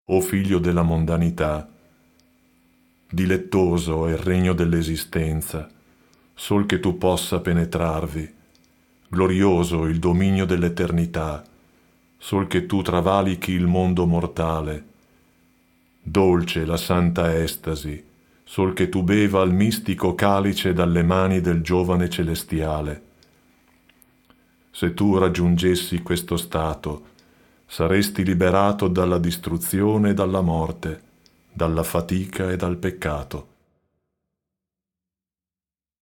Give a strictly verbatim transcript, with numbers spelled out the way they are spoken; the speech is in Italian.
o figlio della mondanità. Dilettoso è il regno dell'esistenza, sol che tu possa penetrarvi, glorioso il dominio dell'eternità, sol che tu travalichi il mondo mortale, dolce la santa estasi, sol che tu beva il mistico calice dalle mani del giovane celestiale. Se tu raggiungessi questo stato, saresti liberato dalla distruzione e dalla morte, dalla fatica e dal peccato.